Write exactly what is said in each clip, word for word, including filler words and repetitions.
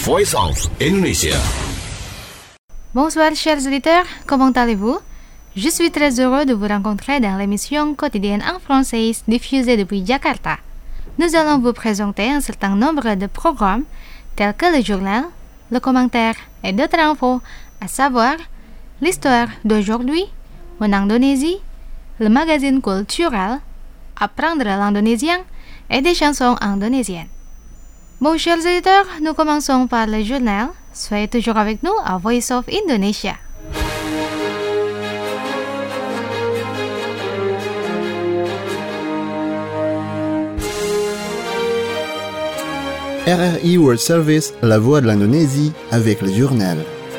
Voice of Indonesia. Bonsoir chers auditeurs, comment allez-vous? Je suis très heureux de vous rencontrer dans l'émission quotidienne en français diffusée depuis Jakarta. Nous allons vous présenter un certain nombre de programmes tels que le journal, le commentaire et d'autres infos, à savoir l'histoire d'aujourd'hui, en Indonésie, le magazine culturel, apprendre l'indonésien et des chansons indonésiennes. Bon, chers auditeurs, nous commençons par le journal. Soyez toujours avec nous à Voice of Indonesia. R R I World Service, la voix de l'Indonésie, avec le journal.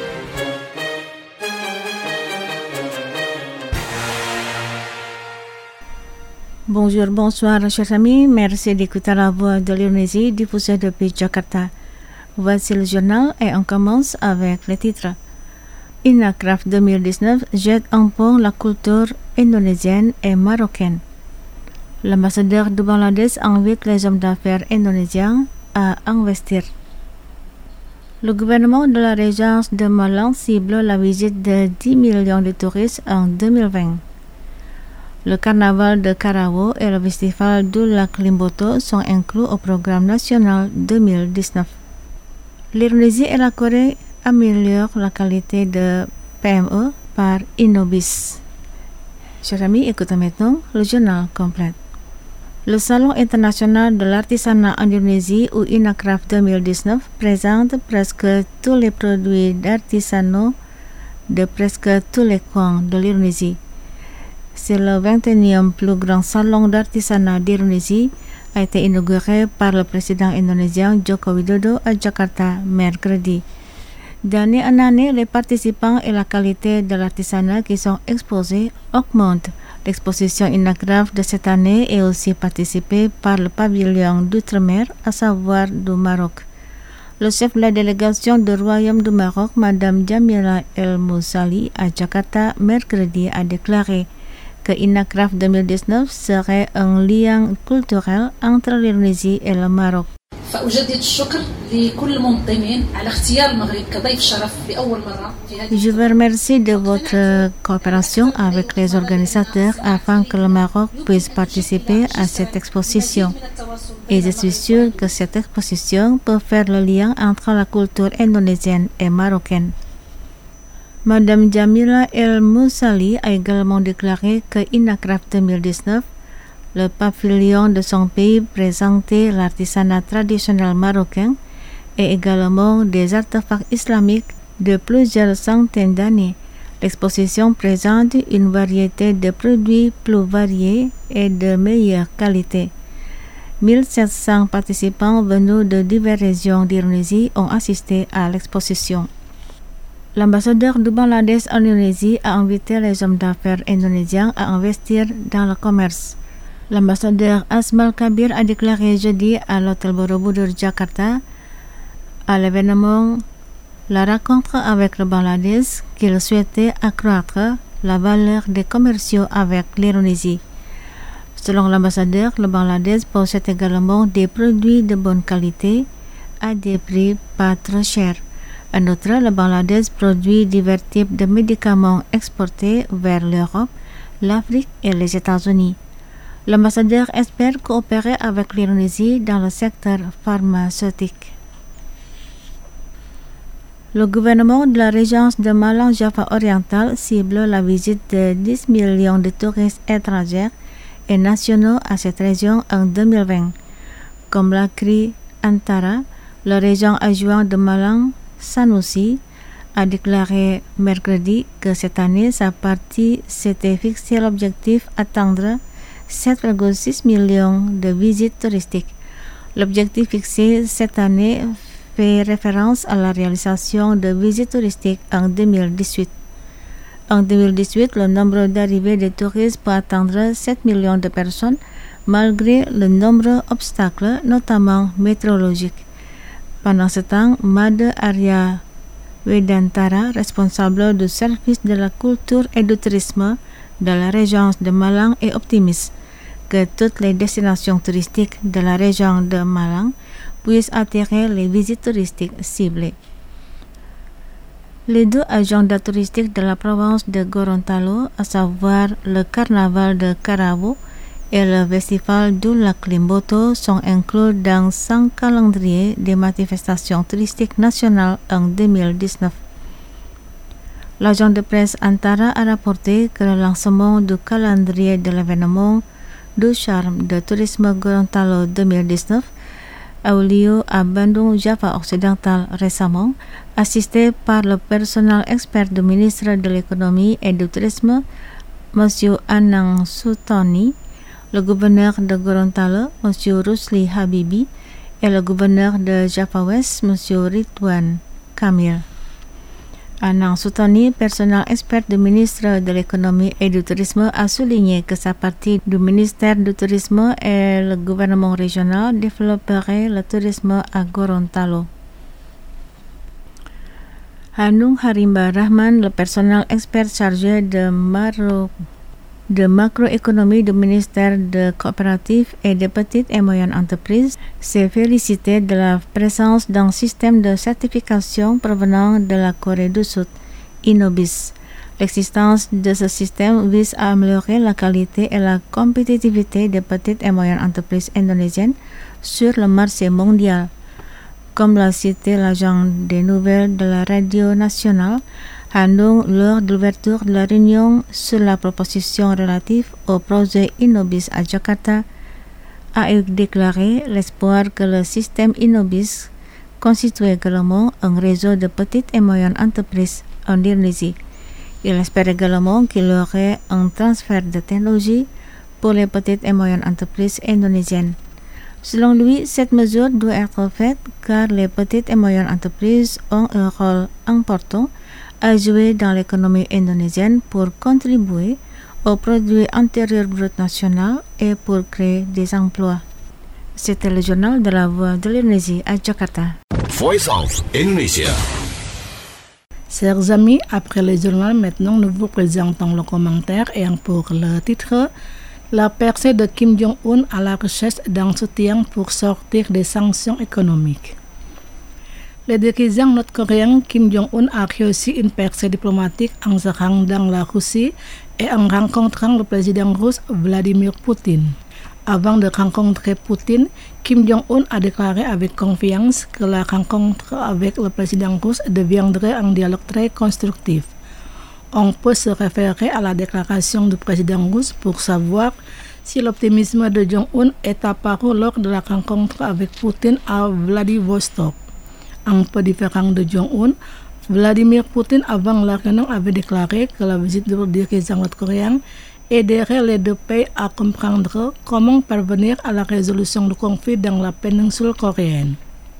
Bonjour, bonsoir chers amis, merci d'écouter la voix de l'Indonésie diffusée depuis Jakarta. Voici le journal et on commence avec les titres. INACRAFT deux mille dix-neuf jette en pont la culture indonésienne et marocaine. L'ambassadeur du Bangladesh invite les hommes d'affaires indonésiens à investir. Le gouvernement de la régence de Malang cible la visite de dix millions de touristes en deux mille vingt. Le carnaval de Karawau et le festival du lac Limboto sont inclus au programme national deux mille dix-neuf. L'Indonésie et la Corée améliorent la qualité de P M E par Innobis. Chers amis, écoutez maintenant le journal complet. Le Salon international de l'artisanat en Indonésie ou INACRAFT deux mille dix-neuf présente presque tous les produits d'artisanat de presque tous les coins de l'Indonésie. C'est le vingt et unième plus grand salon d'artisanat d'Indonésie, a été inauguré par le président indonésien Joko Widodo à Jakarta mercredi. D'année en année, les participants et la qualité de l'artisanat qui sont exposés augmentent. L'exposition INACRAFT de cette année est aussi participée par le pavillon d'outre-mer, à savoir du Maroc. Le chef de la délégation du Royaume du Maroc, Madame Jamila El Moussali, à Jakarta mercredi, a déclaré que INACRAFT deux mille dix-neuf serait un lien culturel entre l'Indonésie et le Maroc. Je vous remercie de votre coopération avec les organisateurs afin que le Maroc puisse participer à cette exposition. Et je suis sûre que cette exposition peut faire le lien entre la culture indonésienne et marocaine. Madame Jamila El Moussali a également déclaré que INACRAFT deux mille dix-neuf, le pavillon de son pays présentait l'artisanat traditionnel marocain et également des artefacts islamiques de plusieurs centaines d'années. L'exposition présente une variété de produits plus variés et de meilleure qualité. mille sept cents participants venus de diverses régions d'Indonésie ont assisté à l'exposition. L'ambassadeur du Bangladesh en Indonésie a invité les hommes d'affaires indonésiens à investir dans le commerce. L'ambassadeur Asmal Kabir a déclaré jeudi à l'hôtel Borobudur Jakarta, à l'événement La rencontre avec le Bangladesh, qu'il souhaitait accroître la valeur des commerciaux avec l'Indonésie. Selon l'ambassadeur, le Bangladesh possède également des produits de bonne qualité à des prix pas trop chers. En outre, le Bangladesh produit divers types de médicaments exportés vers l'Europe, l'Afrique et les États-Unis. L'ambassadeur espère coopérer avec l'Indonésie dans le secteur pharmaceutique. Le gouvernement de la régence de Malang Java oriental cible la visite de dix millions de touristes étrangers et nationaux à cette région en deux mille vingt. Comme l'a écrit Antara, le régent adjoint de Malang, Sanusi, a déclaré mercredi que cette année, sa partie s'était fixé l'objectif d'atteindre sept virgule six millions de visites touristiques. L'objectif fixé cette année fait référence à la réalisation de visites touristiques en deux mille dix-huit. En deux mille dix-huit, le nombre d'arrivées de touristes peut atteindre sept millions de personnes malgré le nombre d'obstacles, notamment météorologiques. Pendant ce temps, Made Arya Vedantara, responsable du service de la culture et du tourisme de la région de Malang, est optimiste que toutes les destinations touristiques de la région de Malang puisse attirer les visites touristiques ciblées. Les deux agendas touristiques de la province de Gorontalo, à savoir le carnaval de Carabo et le festival du lac Limboto, sont inclus dans son calendrier des manifestations touristiques nationales en deux mille dix-neuf. L'agent de presse Antara a rapporté que le lancement du calendrier de l'événement du charme de tourisme Gorontalo deux mille dix-neuf a eu lieu à Bandung, Java occidental récemment, assisté par le personnel expert du ministre de l'économie et du tourisme, M. Anang Sutoni, le gouverneur de Gorontalo, M. Rusli Habibi, et le gouverneur de Java West, M. Ridwan Kamil. Anang Sutoni, personnel expert du ministre de l'économie et du tourisme, a souligné que sa partie du ministère du tourisme et le gouvernement régional développerait le tourisme à Gorontalo. Hanung Harimba Rahman, le personnel expert chargé de, maro, de macroéconomie du ministère de coopérative et des petites et moyennes entreprises, s'est félicité de la présence d'un système de certification provenant de la Corée du Sud, Inobis. L'existence de ce système vise à améliorer la qualité et la compétitivité des petites et moyennes entreprises indonésiennes sur le marché mondial. Comme l'a cité l'agent des nouvelles de la radio nationale, Hanung, lors de l'ouverture de la réunion sur la proposition relative au projet Inobis à Jakarta, a déclaré l'espoir que le système Inobis constitue également un réseau de petites et moyennes entreprises en Indonésie. Il espère également qu'il y aurait un transfert de technologie pour les petites et moyennes entreprises indonésiennes. Selon lui, cette mesure doit être faite car les petites et moyennes entreprises ont un rôle important à jouer dans l'économie indonésienne pour contribuer au produit intérieur brut national et pour créer des emplois. C'était le journal de la Voix de l'Indonésie à Jakarta. Voice of Indonesia. Chers amis, après le journal, maintenant nous vous présentons le commentaire et pour le titre, la percée de Kim Jong-un à la recherche d'un soutien pour sortir des sanctions économiques. Le dirigeant nord-coréen Kim Jong-un a réussi une percée diplomatique en se rendant dans la Russie et en rencontrant le président russe Vladimir Poutine. Avant de rencontrer Poutine, Kim Jong-un a déclaré avec confiance que la rencontre avec le président russe deviendrait un dialogue très constructif. On peut se référer à la déclaration du président russe pour savoir si l'optimisme de Jong-un est apparu lors de la rencontre avec Poutine à Vladivostok. Un peu différent de Jong-un, Vladimir Poutine avant la réunion avait déclaré que la visite du dirigeant nord-coréen aiderait les deux pays à comprendre comment parvenir à la résolution du conflit dans la péninsule coréenne.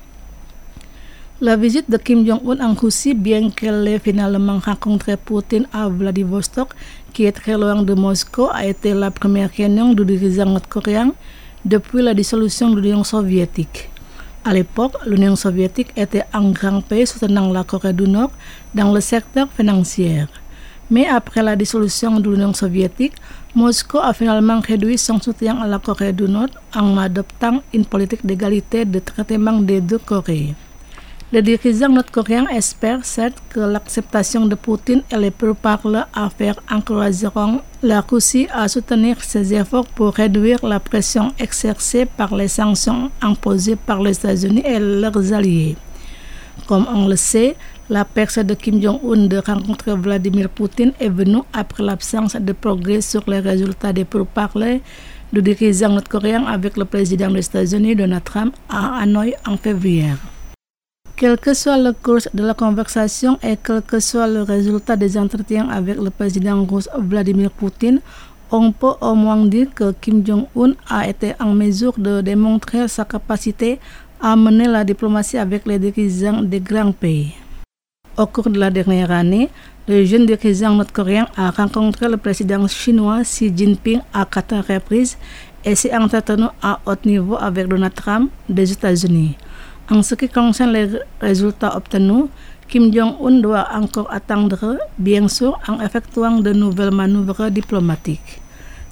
La visite de Kim Jong-un en Russie, bien qu'elle ait finalement rencontré Poutine à Vladivostok, qui est très loin de Moscou, a été la première réunion du dirigeant nord-coréen depuis la dissolution de l'Union soviétique. À l'époque, l'Union soviétique était un grand pays soutenant la Corée du Nord dans le secteur financier. Mais après la dissolution de l'Union soviétique, Moscou a finalement réduit son soutien à la Corée du Nord en adoptant une politique d'égalité de traitement des deux Corées. Le dirigeant nord-coréen espère certes que l'acceptation de Poutine et les pourparlers à faire encourageront la Russie à soutenir ses efforts pour réduire la pression exercée par les sanctions imposées par les États-Unis et leurs alliés. Comme on le sait, la percée de Kim Jong-un de rencontrer Vladimir Poutine est venue après l'absence de progrès sur les résultats des pourparlers du dirigeant nord-coréen avec le président des États-Unis Donald Trump à Hanoï en février. Quel que soit le cours de la conversation et quel que soit le résultat des entretiens avec le président russe Vladimir Poutine, on peut au moins dire que Kim Jong-un a été en mesure de démontrer sa capacité à mener la diplomatie avec les dirigeants des grands pays. Au cours de la dernière année, le jeune dirigeant nord-coréen a rencontré le président chinois Xi Jinping à quatre reprises et s'est entretenu à haut niveau avec Donald Trump des États-Unis. En ce qui concerne les résultats obtenus, Kim Jong-un doit encore attendre, bien sûr, en effectuant de nouvelles manœuvres diplomatiques.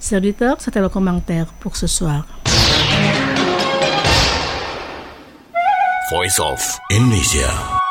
Serviteur, c'était le commentaire pour ce soir. Voice of Indonesia.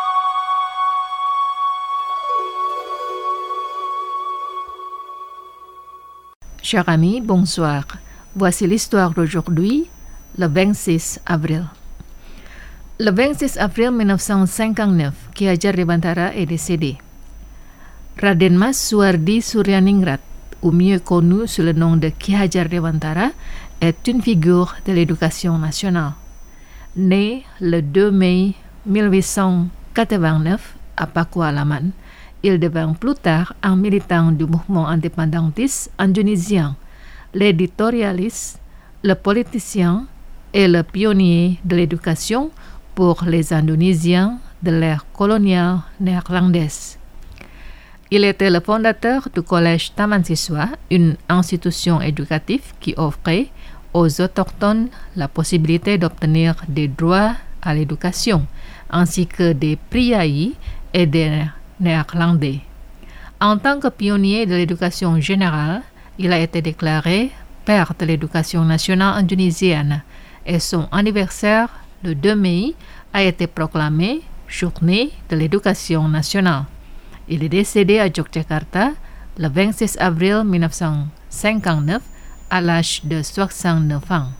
Chers amis, bonsoir. Voici l'histoire d'aujourd'hui, le vingt-six avril. Le vingt-six avril mille neuf cent cinquante-neuf, Ki Hajar Dewantara est décédé. Raden Mas Suardi Suryaningrat, ou mieux connu sous le nom de Ki Hajar Dewantara, est une figure de l'éducation nationale. Né le deux mai mille huit cent quatre-vingt-neuf à Pakualaman, il devint plus tard un militant du mouvement indépendantiste indonésien, l'éditorialiste, le politicien et le pionnier de l'éducation pour les Indonésiens de l'ère coloniale néerlandaise. Il était le fondateur du collège Taman Siswa, une institution éducative qui offrait aux autochtones la possibilité d'obtenir des droits à l'éducation, ainsi que des priayi et des néerlandais. En tant que pionnier de l'éducation générale, il a été déclaré père de l'éducation nationale indonésienne et son anniversaire, le deux mai, a été proclamé Journée de l'éducation nationale. Il est décédé à Yogyakarta le vingt-six avril mille neuf cent cinquante-neuf à l'âge de soixante-neuf ans.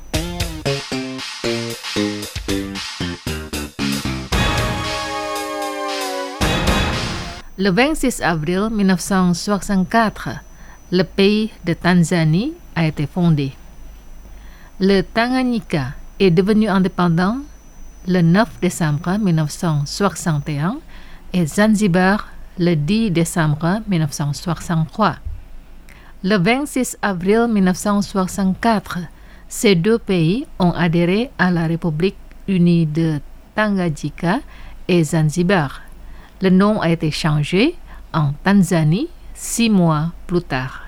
Le vingt-six avril mille neuf cent soixante-quatre, le pays de Tanzanie a été fondé. Le Tanganyika est devenu indépendant le neuf décembre mille neuf cent soixante et un et Zanzibar le dix décembre mille neuf cent soixante-trois. Le vingt-six avril mille neuf cent soixante-quatre, ces deux pays ont adhéré à la République unie de Tanganyika et Zanzibar. Le nom a été changé en Tanzanie six mois plus tard.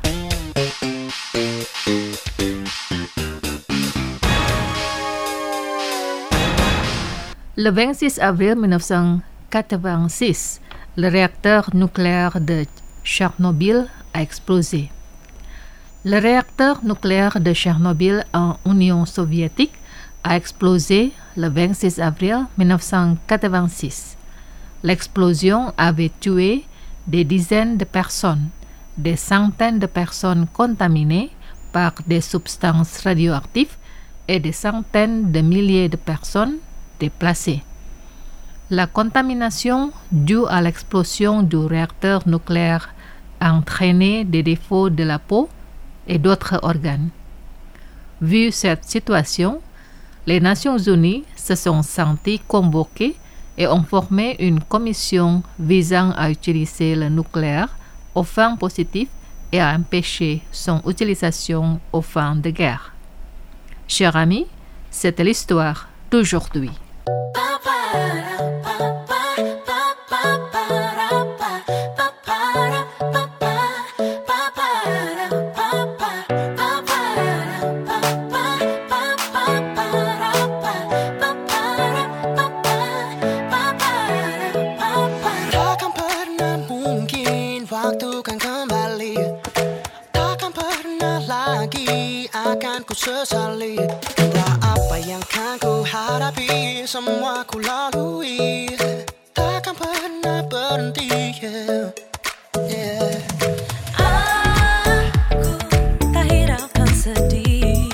Le vingt-six avril mille neuf cent quatre-vingt-six, le réacteur nucléaire de Tchernobyl a explosé. Le réacteur nucléaire de Tchernobyl en Union soviétique a explosé le vingt-six avril mille neuf cent quatre-vingt-six. L'explosion avait tué des dizaines de personnes, des centaines de personnes contaminées par des substances radioactives et des centaines de milliers de personnes déplacées. La contamination due à l'explosion du réacteur nucléaire a entraîné des défauts de la peau et d'autres organes. Vu cette situation, les Nations Unies se sont senties convoquées et ont formé une commission visant à utiliser le nucléaire aux fins positives et à empêcher son utilisation aux fins de guerre. Chers amis, c'était l'histoire d'aujourd'hui. Sesali, entah apa yang kan ku hadapi, semua ku lalui, takkan pernah berhenti. Yeah. Yeah. Aku tak hiraukan sedih,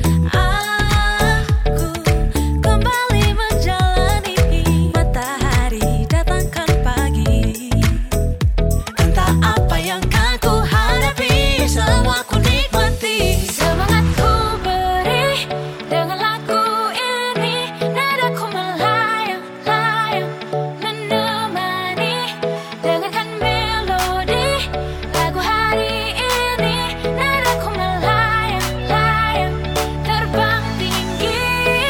aku kembali menjalani matahari datangkan pagi. Entah apa yang kan ku hadapi, semua ku nikmati. Semangatku beri dengan lagu ini, nadaku melayang-layang menemani, dengarkan melodi lagu hari ini, nadaku melayang-layang terbang tinggi.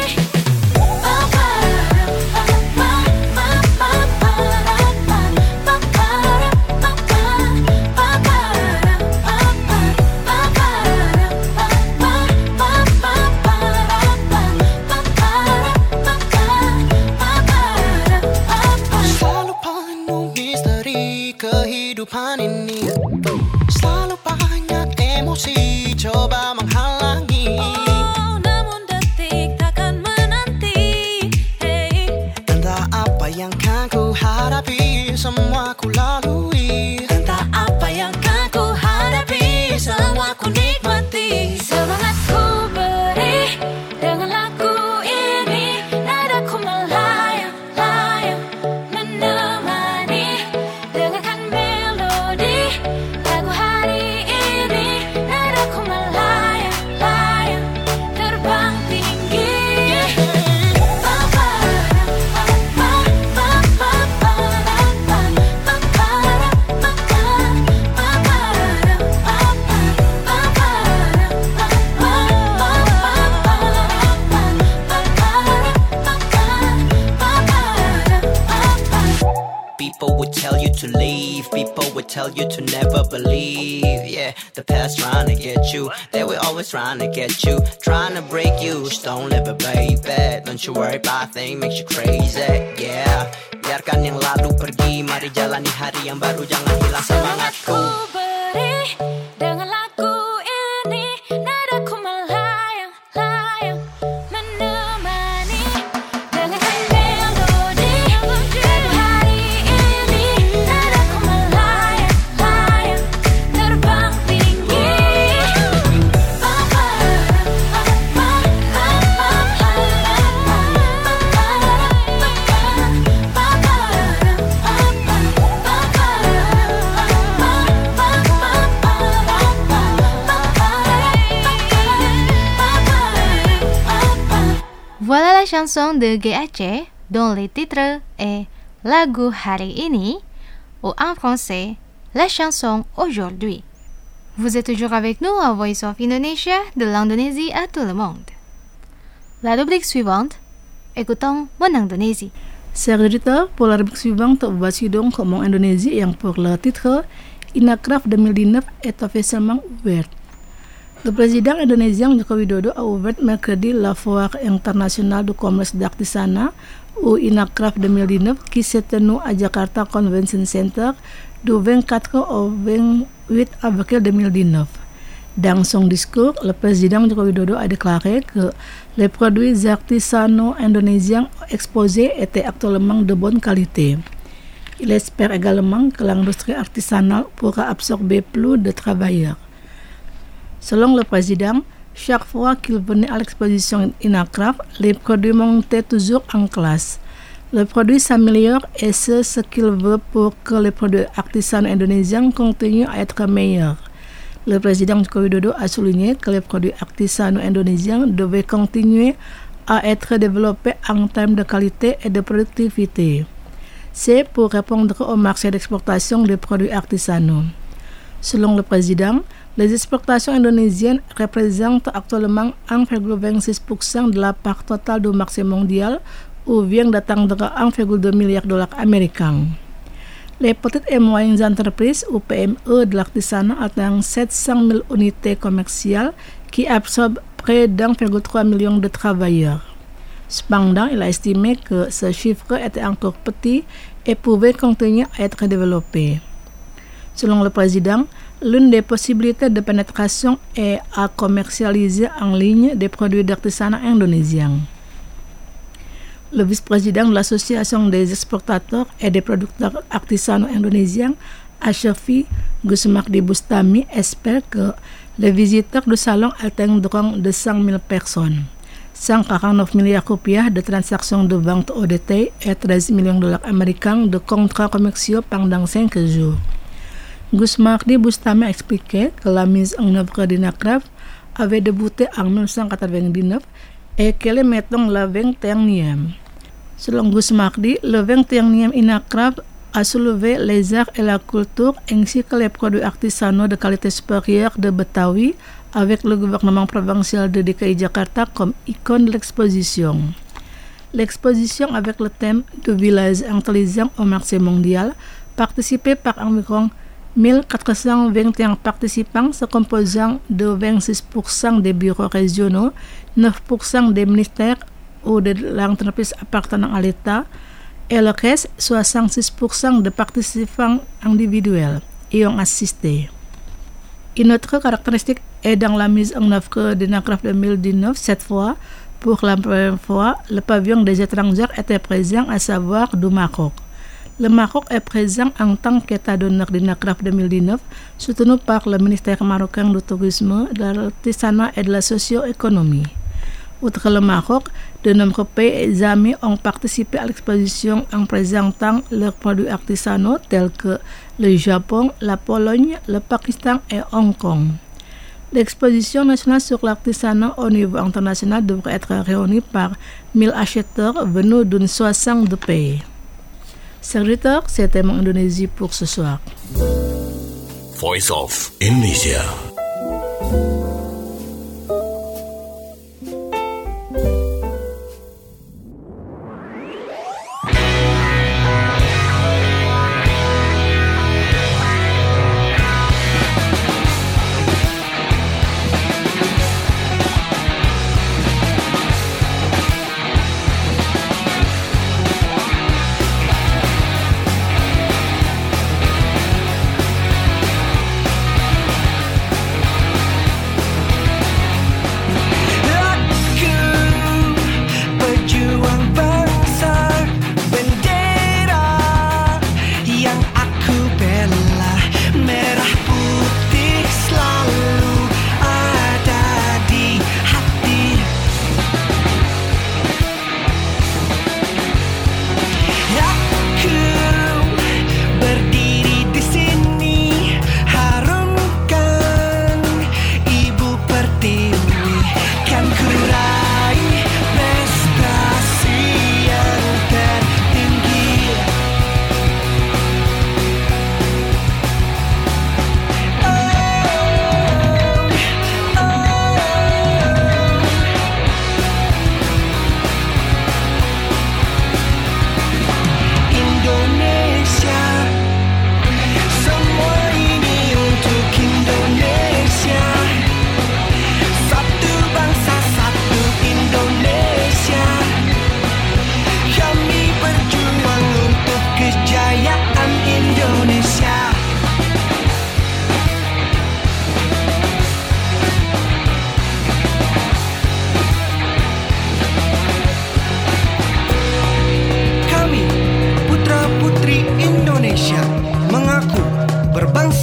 Selalu penuh misteri kehidupan ini, selalu banyak emosi coba menghalangi. Oh, namun detik takkan menanti. Hey. Entah to leave. People would tell you to never believe. Yeah, the past trying to get you. They were always trying to get you, trying to break you. Just don't live it, baby. Don't you worry about things makes you crazy. Yeah, biarkan yang lalu pergi. Mari jalani hari yang baru. Jangan hilang semangatku. Ku beri dengan lagu ini, nadaku melayang-layang menemani dengan melodi. Pada hari ini, nadaku melayang-layang terbang tinggi. Voilà la chanson de G H dont le titre est Lagu Hari Ini ou en français la chanson aujourd'hui. Vous êtes toujours avec nous à Voice of Indonesia, de l'Indonésie à tout le monde. La rubrique suivante, écoutons mon Indonésie. Chers auditeurs, pour la rubrique suivante, voici donc mon Indonésie et pour le titre Inacraft deux mille dix-neuf est officiellement ouverte. Le président indonésien Joko Widodo a ouvert mercredi la foire internationale du commerce d'artisanat ou Inacraft deux mille dix-neuf qui s'est tenue à Jakarta Convention Center du vingt-quatre au vingt-huit avril deux mille dix-neuf. Dans son discours, le président Joko Widodo a déclaré que les produits artisanaux indonésiens exposés étaient actuellement de bonne qualité. Il espère également que l'industrie artisanale pourra absorber plus de travailleurs. Selon le président, chaque fois qu'il venait à l'exposition Inacraft, les produits montaient toujours en classe. Le produit s'améliore et c'est ce qu'il veut pour que les produits artisanaux indonésiens continuent à être meilleurs. Le président Joko Widodo a souligné que les produits artisanaux indonésiens devaient continuer à être développés en termes de qualité et de productivité. C'est pour répondre au marché d'exportation des produits artisanaux. Selon le président, les exportations indonésiennes représentent actuellement un virgule vingt-six pour cent de la part totale du marché mondial ou vient d'atteindre un virgule deux milliard de dollars américains. Les petites et moyennes entreprises ou P M E de l'artisanat atteignent sept cent mille unités commerciales qui absorbent près d'un virgule trois million de travailleurs. Cependant, il a estimé que ce chiffre était encore petit et pouvait continuer à être développé. Selon le président, l'une des possibilités de pénétration est à commercialiser en ligne des produits d'artisanat indonésiens. Le vice-président de l'Association des exportateurs et des producteurs artisanaux indonésiens, Ashafi Gusmardi Bustami, espère que les visiteurs du salon atteindront deux cent mille personnes. cent quarante-neuf milliards rupiah de transactions de vente au détail et treize millions de dollars américains de contrats commerciaux pendant cinq jours. Gusmardi Bustami a expliqué que la mise en œuvre d'Inacraft avait débuté en dix-neuf cent quatre-vingt-dix-neuf et qu'elle est maintenant la vingt et unième. Selon Gusmardi, le vingt et unième Inacraft a soulevé les arts et la culture ainsi que les produits artisanaux de qualité supérieure de Betawi avec le gouvernement provincial de D K I Jakarta comme icône de l'exposition. L'exposition avec le thème de village intelligent au marché mondial, participée par environ mille quatre cent vingt et un participants se composant de vingt-six pour cent des bureaux régionaux, neuf pour cent des ministères ou de l'entreprise appartenant à l'État et le reste, soixante-six pour cent de participants individuels, y ont assisté. Une autre caractéristique est dans la mise en œuvre d'Inacraft deux mille dix-neuf. Cette fois, pour la première fois, le pavillon des étrangers était présent, à savoir du Maroc. Le Maroc est présent en tant qu'État d'honneur d'Inacraft deux mille dix-neuf, soutenu par le ministère marocain du Tourisme, de l'Artisanat et de la Socio-économie. Outre le Maroc, de nombreux pays amis ont participé à l'exposition en présentant leurs produits artisanaux tels que le Japon, la Pologne, le Pakistan et Hong Kong. L'exposition nationale sur l'artisanat au niveau international devrait être réunie par mille acheteurs venus d'une soixantaine de pays. Serviteur, c'était mon Indonésie pour ce soir. Voice of Indonesia.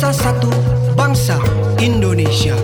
bangsa, satu bangsa Indonesia.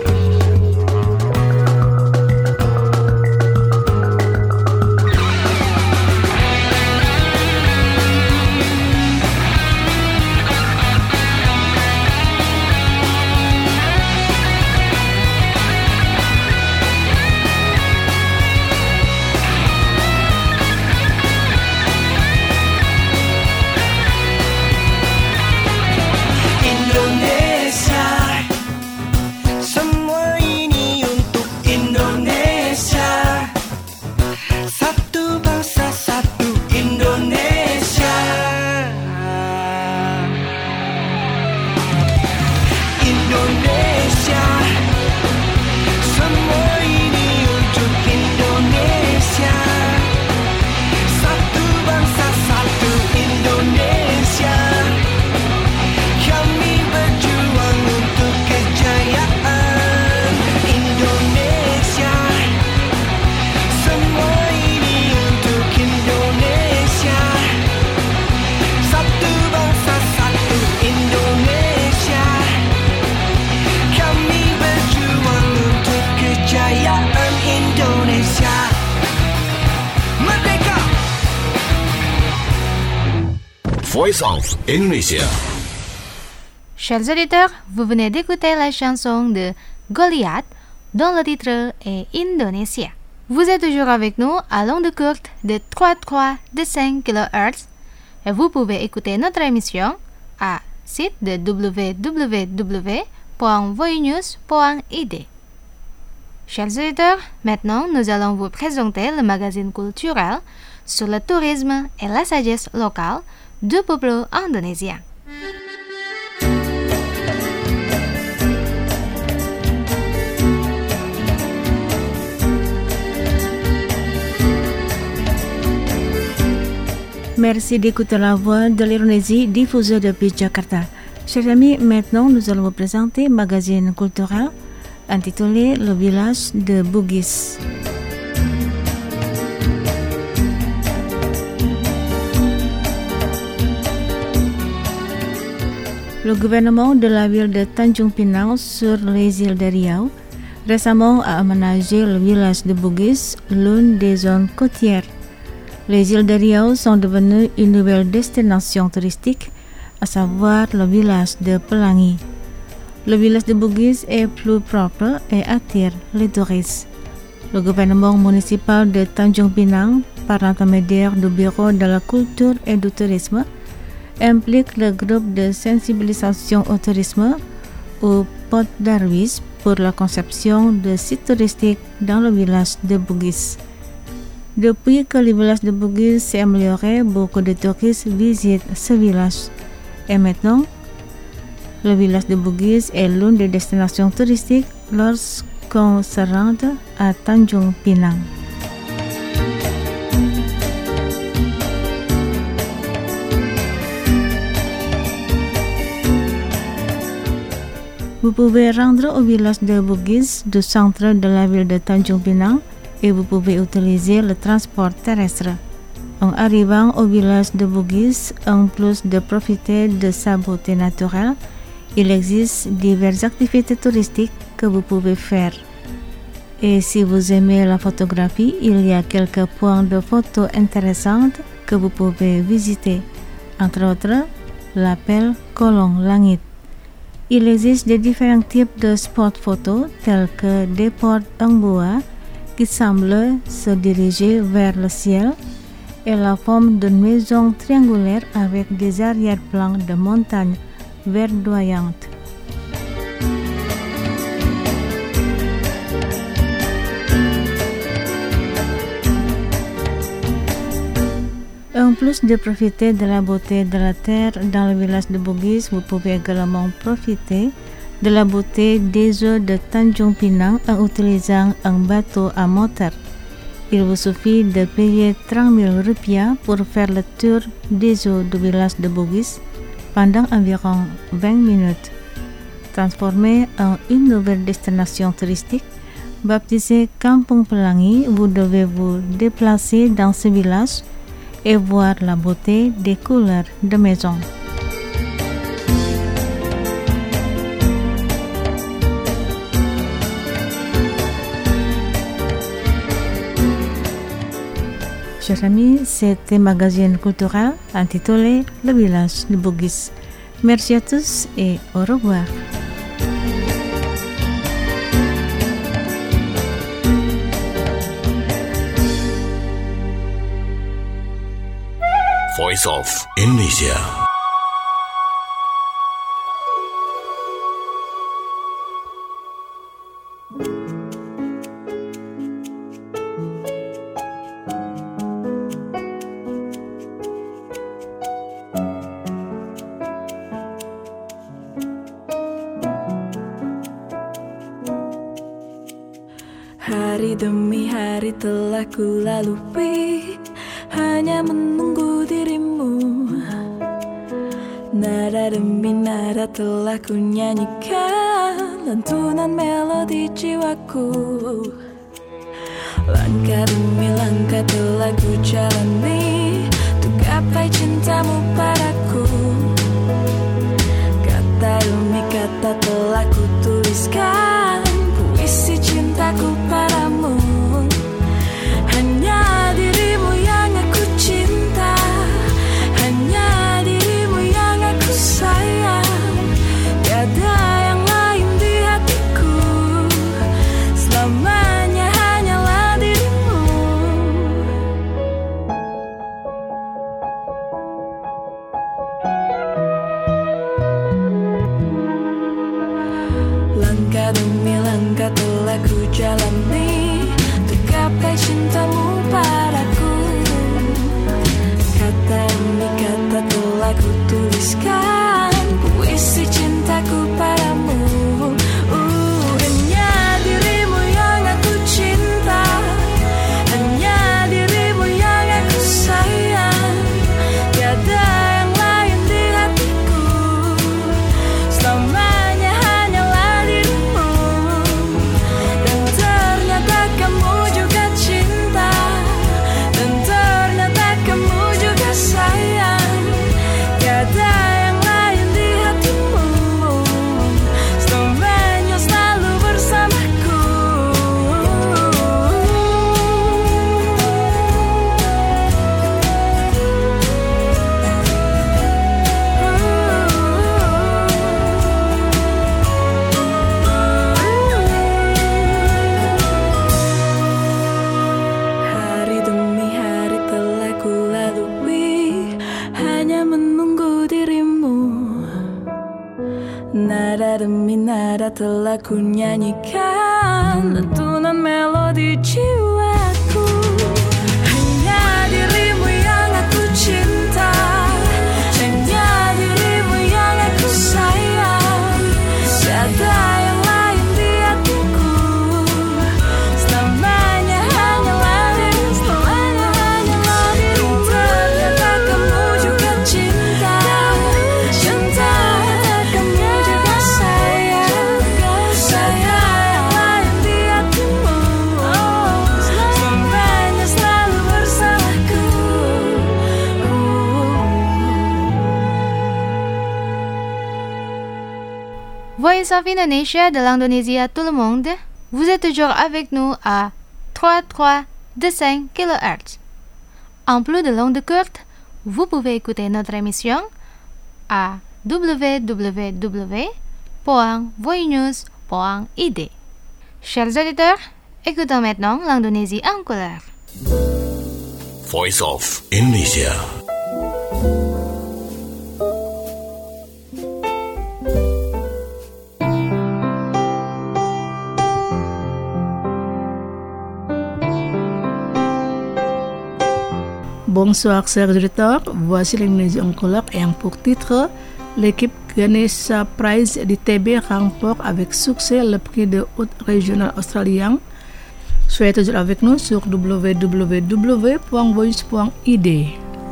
Voice of Indonesia. Chers auditeurs, vous venez d'écouter la chanson de Goliath dont le titre est Indonesia. Vous êtes toujours avec nous à l'onde courte de trois virgule trois de cinq kilohertz et vous pouvez écouter notre émission à site de w w w point voinews point i d. Chers auditeurs, maintenant nous allons vous présenter le magazine culturel sur le tourisme et la sagesse locale du peuple indonésien. Merci d'écouter la voix de l'Indonésie diffusée depuis Jakarta. Chers amis, maintenant nous allons vous présenter un magazine culturel intitulé Le village de Bugis. Le gouvernement de la ville de Tanjung Pinang sur les îles de Riau récemment a aménagé le village de Bugis, l'une des zones côtières. Les îles de Riau sont devenues une nouvelle destination touristique, à savoir le village de Pelangi. Le village de Bugis est plus propre et attire les touristes. Le gouvernement municipal de Tanjung Pinang, par l'intermédiaire du Bureau de la culture et du tourisme, implique le groupe de sensibilisation au tourisme ou P O T Darwis pour la conception de sites touristiques dans le village de Bugis. Depuis que le village de Bugis s'est amélioré, beaucoup de touristes visitent ce village. Et maintenant, le village de Bugis est l'une des destinations touristiques lorsqu'on se rend à Tanjung Pinang. Vous pouvez rendre au village de Bugis du centre de la ville de Tanjung Pinang et vous pouvez utiliser le transport terrestre. En arrivant au village de Bugis, en plus de profiter de sa beauté naturelle, il existe diverses activités touristiques que vous pouvez faire. Et si vous aimez la photographie, il y a quelques points de photos intéressants que vous pouvez visiter. Entre autres, l'appel Kolong Langit. Il existe des différents types de spots photos tels que des portes en bois qui semblent se diriger vers le ciel et la forme d'une maison triangulaire avec des arrière-plans de montagnes verdoyantes. En plus de profiter de la beauté de la terre dans le village de Bugis, vous pouvez également profiter de la beauté des eaux de Tanjung Pinang en utilisant un bateau à moteur. Il vous suffit de payer trente mille rupiah pour faire le tour des eaux du village de Bugis pendant environ vingt minutes. Transformé en une nouvelle destination touristique, baptisée Kampung Pelangi, vous devez vous déplacer dans ce village et voir la beauté des couleurs de maison. chers amis, c'était magazine culturel intitulé Le village de Bugis. Merci à tous et au revoir. Voice of Indonesia. Hari demi hari telah ku lalui, hanya menunggu dirimu. Nada demi nada telah ku nyanyikan lantunan melodi jiwaku. Langkah demi langkah telah ku jalani untuk gapai cintamu padaku. Kata demi kata telah ku tuliskan puisi cintaku padamu. Hanya dirimu yang aku cinta, hanya dirimu yang aku sayang. Tiada yang lain di hatiku, selamanya hanyalah dirimu. Langkah demi langkah telah ku jalani untuk gapai cintamu padaku. Kata demi kata telah ku tuliskan puisi cintaku padamu. Uh, hanya dirimu yang aku cinta, hanya dirimu yang aku sayang. Tiada yang lain di hatiku, selamanya hanyalah dirimu. Dan ternyata kamu juga cinta, dan ternyata kamu juga sayang. Tiada yang lain di hatimu, selamanya selalu bersamaku. Hari demi hari telah ku lalui, hanya menunggu dirimu. Nada demi nada telah ku nyanyikan lantunan melodi jiwaku. Hanya dirimu yang aku cinta, hanya dirimu yang aku sayang. Tiada yang lain di hatiku, selamanya hanyalah dirimu, selamanya hanyalah dirimu. Ternyata kamu juga cinta, cinta. Kamu juga sayang, sayang yang lain di hatimu, selamanya selalu bersamaku. Voice of Indonesia de l'Indonésie à tout le monde. Vous êtes toujours avec nous à trois virgule trois deux cinq kilohertz. En plus de l'onde courte, vous pouvez écouter notre émission à w w w point voinews point i d. Chers auditeurs, écoutons maintenant l'Indonésie en couleur. Voice of Indonesia. Bonsoir chers auditeurs, voici l'Indonésie en couleur et en pour titre, l'équipe Ganesha Prize du T B remporte avec succès le prix de haut régional australien. Soyez toujours avec nous sur w w w point voice point i d.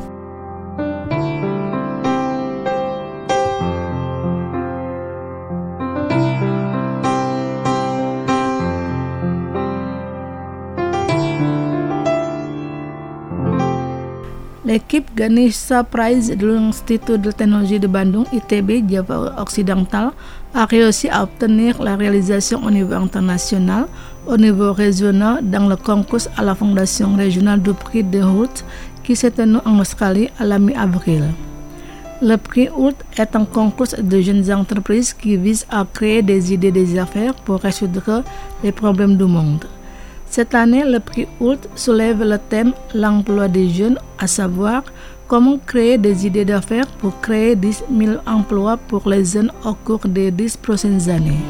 L'équipe Ganesha Prize de l'Institut de Technologie de Bandung, I T B Java Occidental, a réussi à obtenir la réalisation au niveau international au niveau régional dans le concours à la Fondation régionale du prix de Holt qui s'est tenu en Australie à la mi-avril. Le prix Holt est un concours de jeunes entreprises qui vise à créer des idées des affaires pour résoudre les problèmes du monde. Cette année, le prix Holt soulève le thème « L'emploi des jeunes », à savoir comment créer des idées d'affaires pour créer dix mille emplois pour les jeunes au cours des dix prochaines années.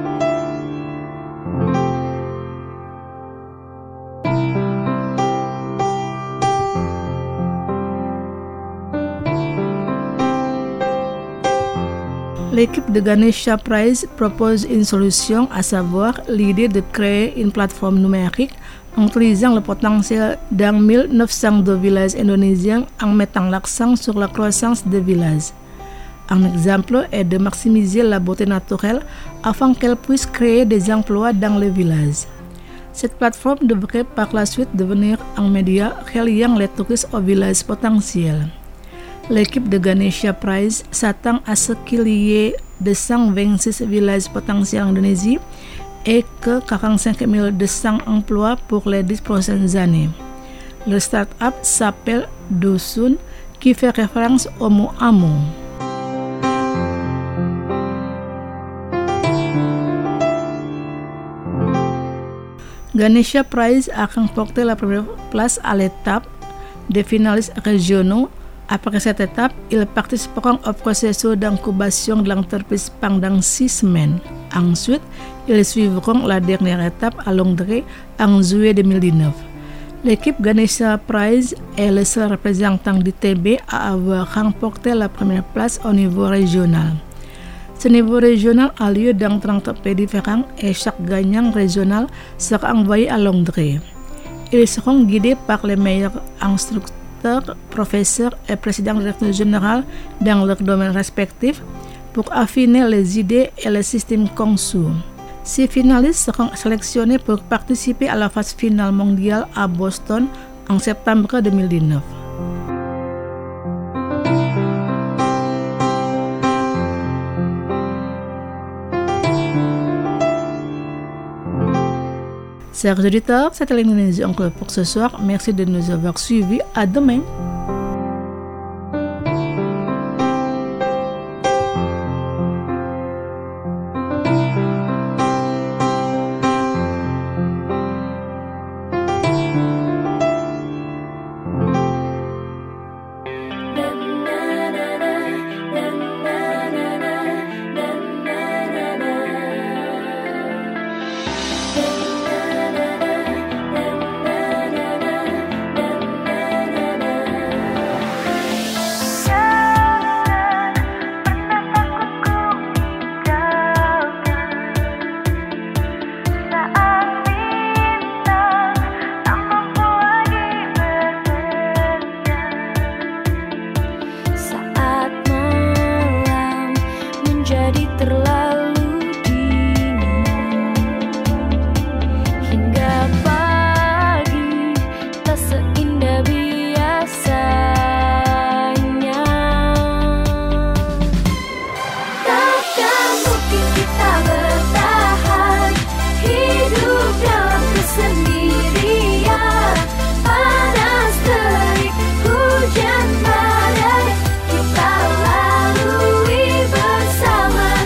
L'équipe de Ganesha Prize propose une solution, à savoir l'idée de créer une plateforme numérique en utilisant le potentiel dans mille neuf cent deux villages indonésiens en mettant l'accent sur la croissance des villages. Un exemple est de maximiser la beauté naturelle afin qu'elle puisse créer des emplois dans les villages. Cette plateforme devrait par la suite devenir un média reliant les touristes aux villages potentiels. L'équipe de Ganesha Prize s'attend à ce qu'il y ait deux cent vingt-six villages potentiels en Indonésie et que quarante-cinq mille deux cents emplois pour les dix prochaines années. Le start-up s'appelle Dusun, qui fait référence au mot amour. Ganesha Prize a remporté la première place à l'étape des finalistes régionaux. Après cette étape, ils participeront au processus d'incubation de l'entreprise pendant six semaines. Ensuite, ils suivront la dernière étape à Londres en juillet deux mille dix-neuf. L'équipe Ganesha Prize est le seul représentant du T B à avoir remporté la première place au niveau régional. Ce niveau régional a lieu dans trente pays différents et chaque gagnant régional sera envoyé à Londres. Ils seront guidés par les meilleurs instructeurs, professeurs et présidents directeurs généraux dans leurs domaines respectifs pour affiner les idées et les systèmes conçus. Ces finalistes seront sélectionnés pour participer à la phase finale mondiale à Boston en septembre deux mille dix-neuf. Chers auditeurs, c'était l'Indonésie encore pour ce soir. Merci de nous avoir suivis. À demain. Hujan badai kita lalui bersama.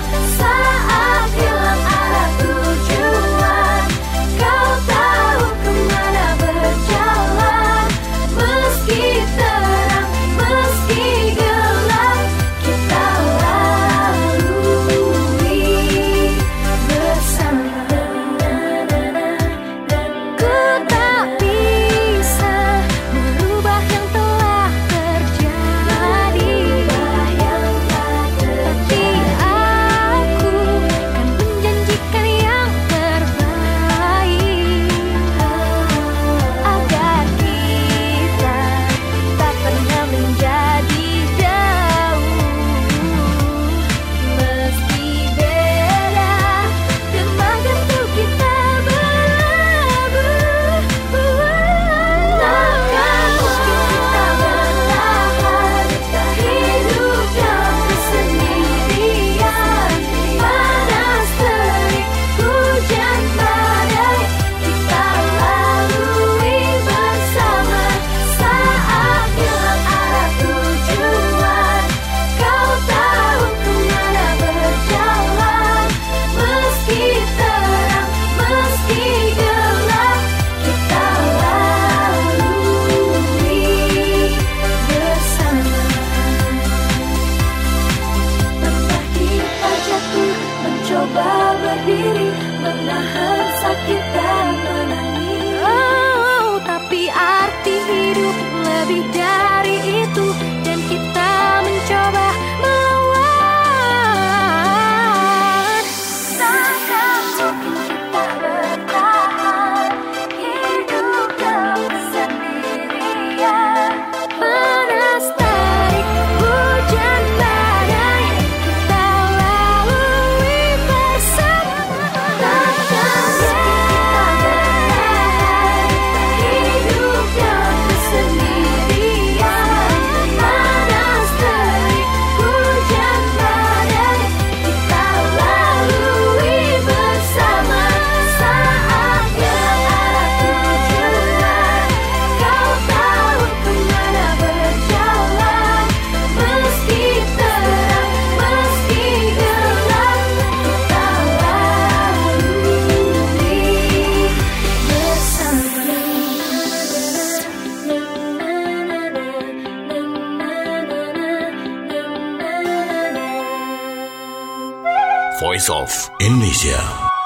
Voice of Indonesia.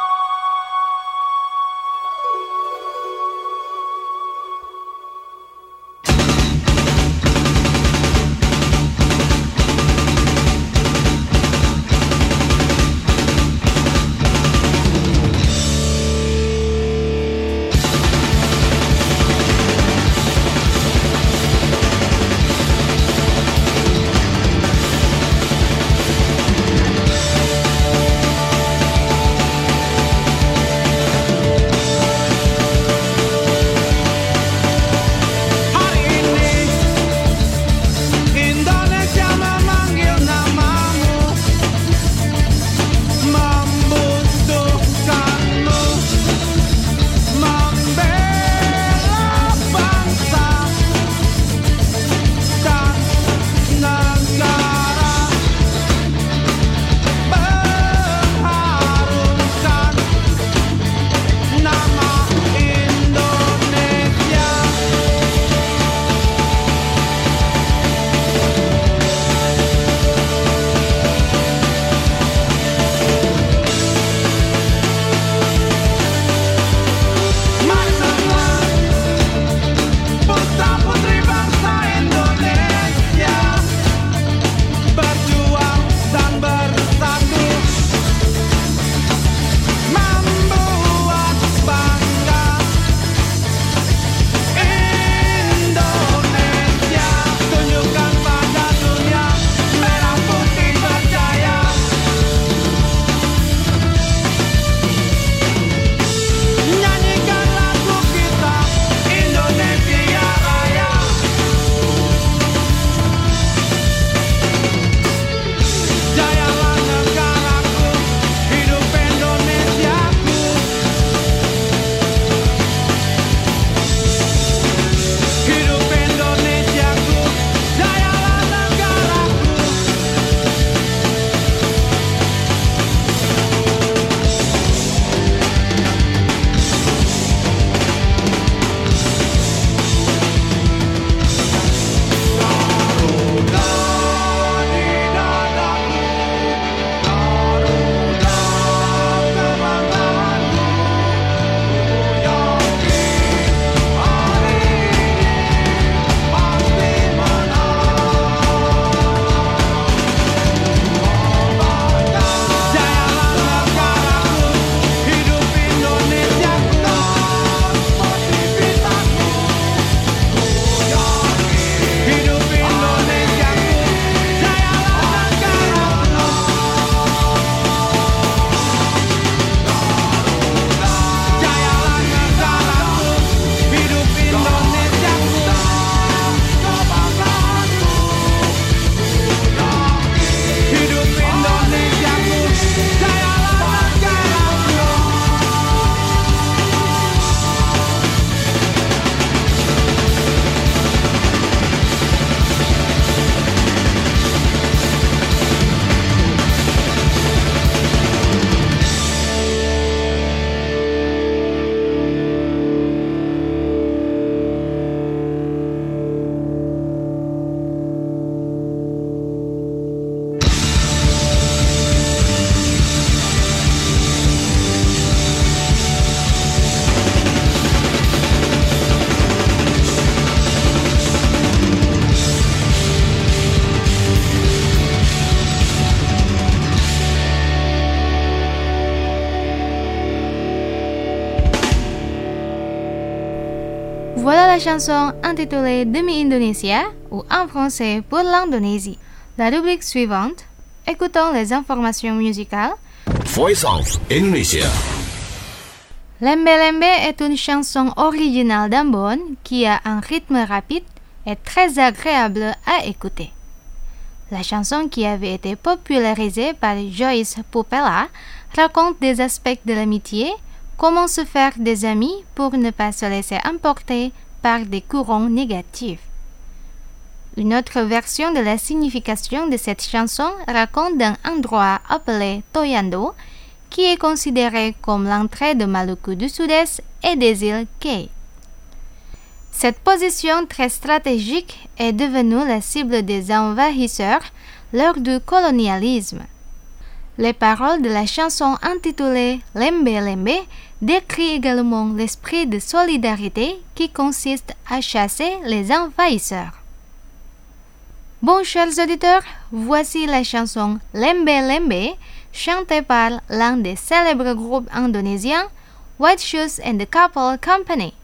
Voilà la chanson intitulée Demi-Indonésia ou en français pour l'Indonésie. La rubrique suivante, écoutons les informations musicales. Voice of Indonesia. Lembe Lembe est une chanson originale d'Ambon qui a un rythme rapide et très agréable à écouter. La chanson, qui avait été popularisée par Joyce Popella, raconte des aspects de l'amitié, comment se faire des amis pour ne pas se laisser emporter par des courants négatifs. Une autre version de la signification de cette chanson raconte d'un endroit appelé Toyando, qui est considéré comme l'entrée de Maluku du Sud-Est et des îles Kei. Cette position très stratégique est devenue la cible des envahisseurs lors du colonialisme. Les paroles de la chanson intitulée Lembe Lembe décrit également l'esprit de solidarité qui consiste à chasser les envahisseurs. Bon, chers auditeurs, voici la chanson Lembe Lembe, chantée par l'un des célèbres groupes indonésiens, White Shoes and the Couple Company.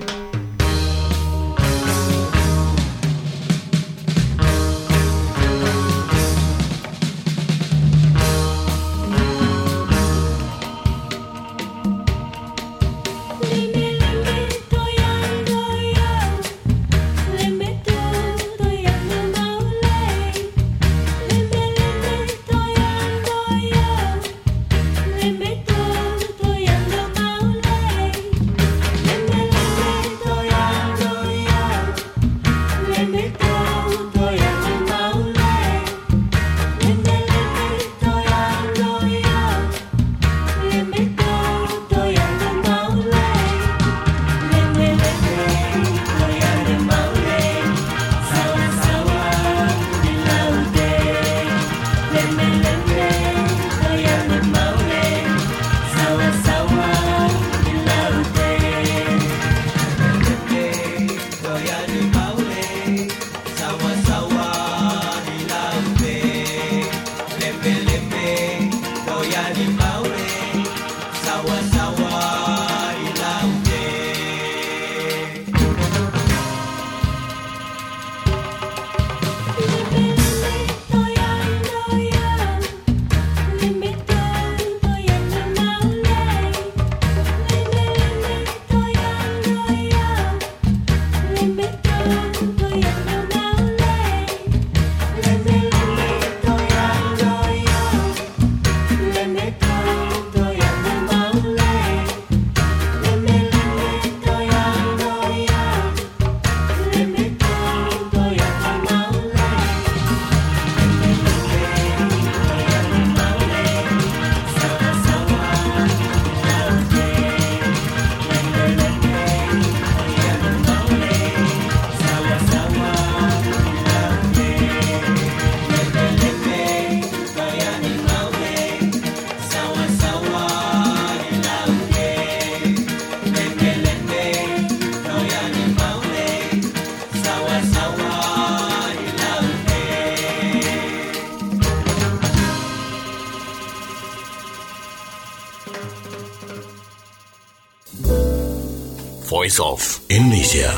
Voice of Indonesia.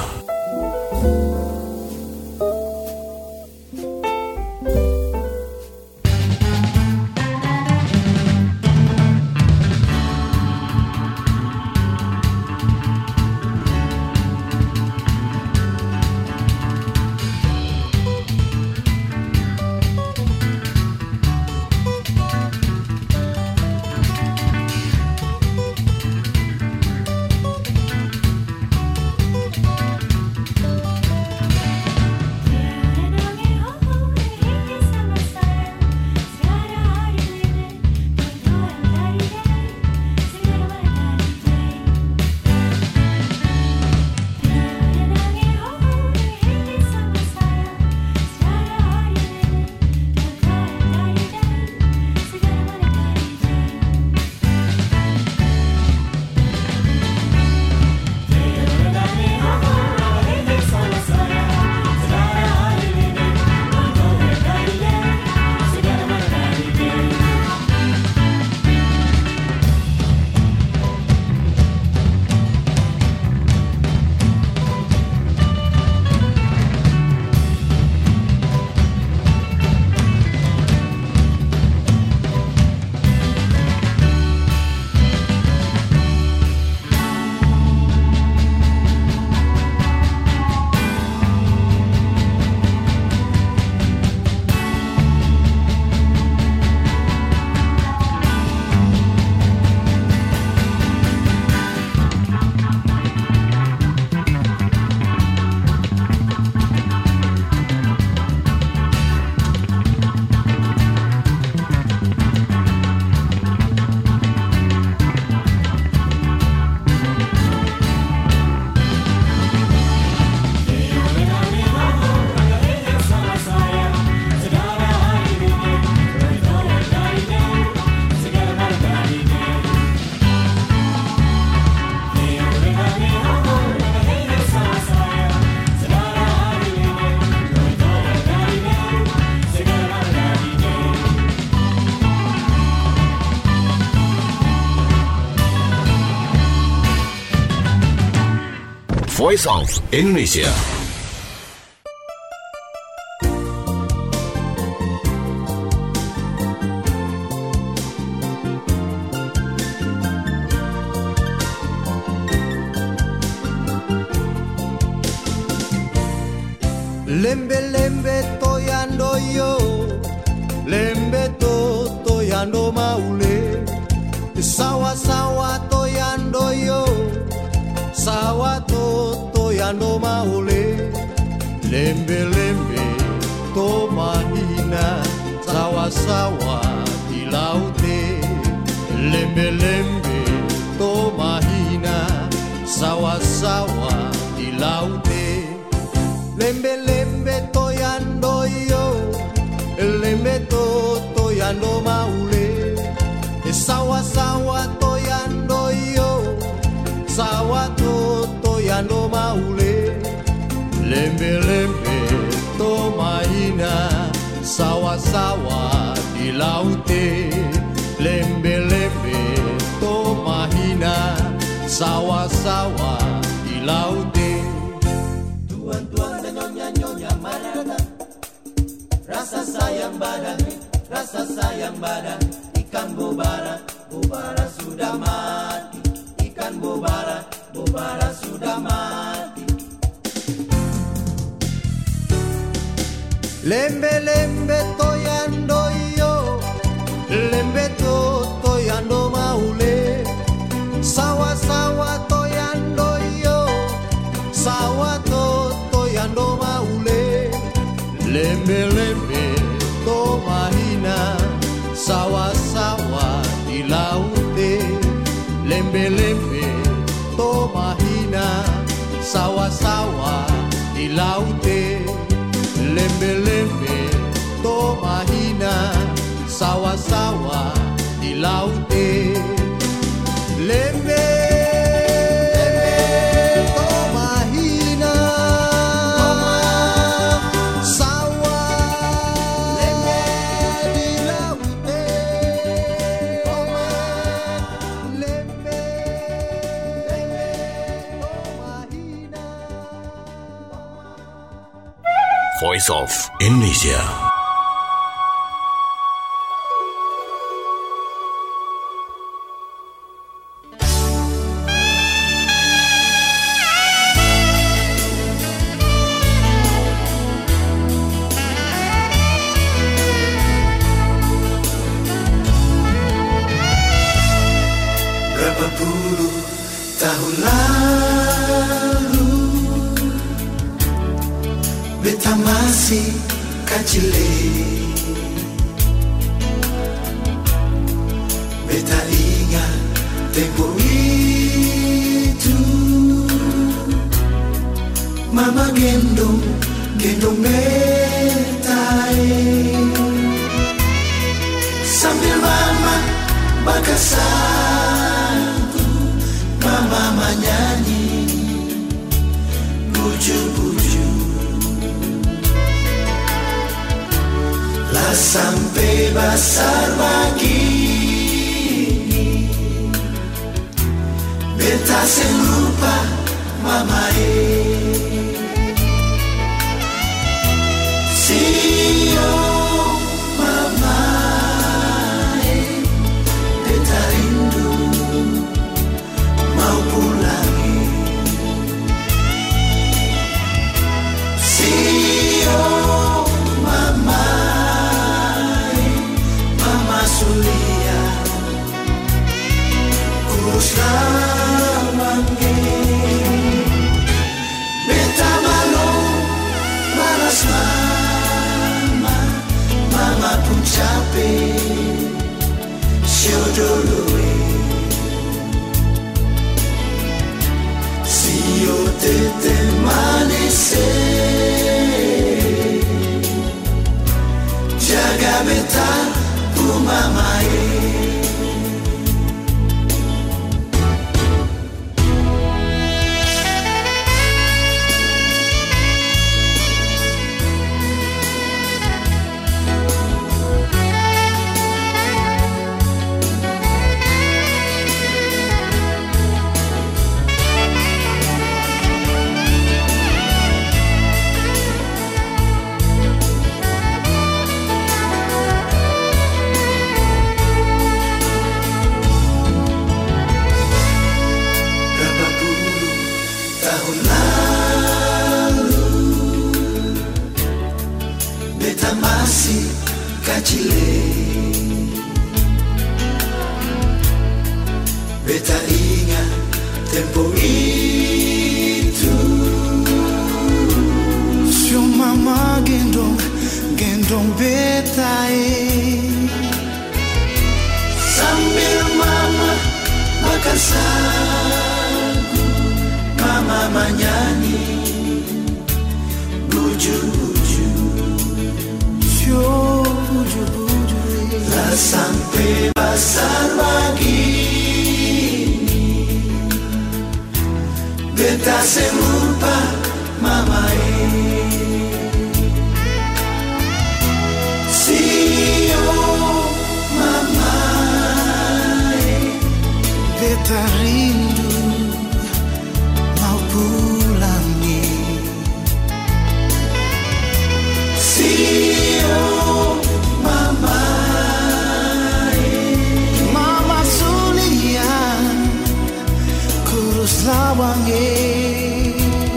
Voice of Indonesia. Lembe-lembe toyando yo, lembe to toyando maule, sawa-sawa toyando yo, sawa to toyando maule, lembe-lembe to mahina, sawa-sawa di laute, lembe-lembe to mahina, sawa-sawa di laute. Lembe-lembe toyando yo, lembe to toyando maule, sawa-sawa toyando yo, sawa to toyando maule, lembe-lembe to mahina, sawa-sawa di laute, lembe-lembe to mahina, sawa-sawa di laute. Tuan-tuan dan nyonya-nyonya marana, rasa sayang badan, rasa sayang badan, ikan bobara, bobara sudah mati, ikan bobara, bobara sudah mati. Lembe-lembe toyando yo, lembe to toyando maule, sawa-sawa toyando yo, sawa to toyando maule, lembe-lembe to mahina, sawa-sawa di laute, lembe-lembe to mahina, sawa-sawa di laute, lembe-lembe to mahina, sawa-sawa di laute, lembe Voice of Indonesia. Berapa puluh tahun lalu beta masih kecil, beta ingat tempo itu, mama gendong, gendong beta, sambil mama bakar sagu, mama menyanyi puju-puju. Lah sampai besar begini, beta seng lupa mamae. Sio mamae, beta rindu mau pulangi. Sio Sulia kurus lawange, beta malo malas mama, mama pun capek siodoloi, sio tete manise, jaga beta mamae. masih kecil, beta ingat tempo itu. Sio mama gendong, gendong beta eh. Sambil mama makan sagu, mama menyanyi buju-buju. Sio buju-buju lah sampai besar begini, beta serupa mama eh. Sio mama eh, beta rindu mau pulang eh. Sio mama eh, mama Zulia kurus lawang eh.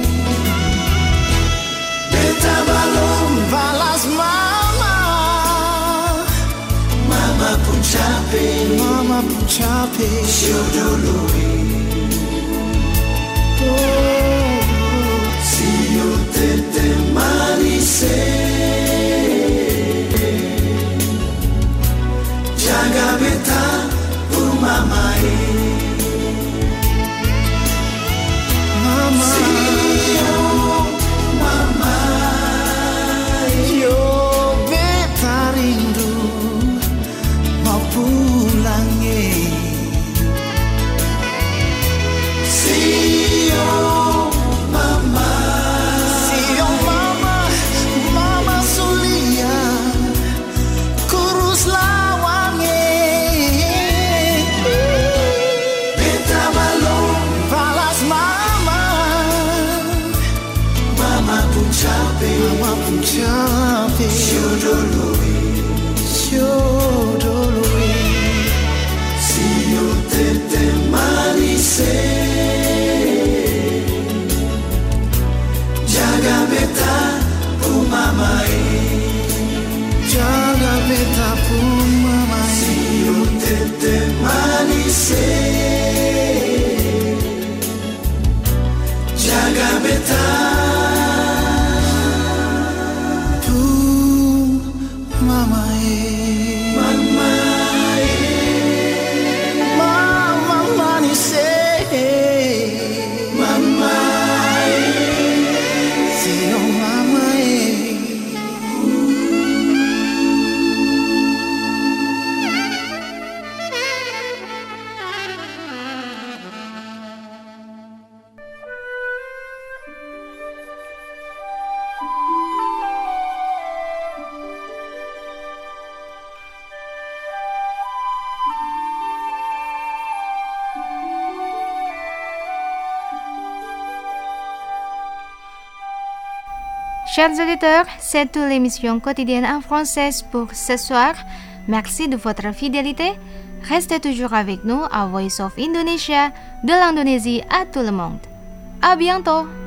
Beta belum balas mama, mama pun capek, mama pun capek. Sio dulu oh, sio tete manis, jaga beta pun mama eh. Mama sio mama yo beta rindu mau pulang eh. Sio mama, sio mama, mama Zulia kurus lawang eh. Beta belum balas mama, mama pun capek, mama pun capek. Sio dulu, sio dulu, sio tete manis, jaga beta pun mama eh. Jaga beta pun mama eh. Sio tete manis, jaga beta pun mama eh. Mama eh, mama manis eh. Mama eh, sio mama eh. Chers auditeurs, c'est toute l'émission quotidienne en français pour ce soir. Merci de votre fidélité. Restez toujours avec nous à Voice of Indonesia, de l'Indonésie à tout le monde. À bientôt!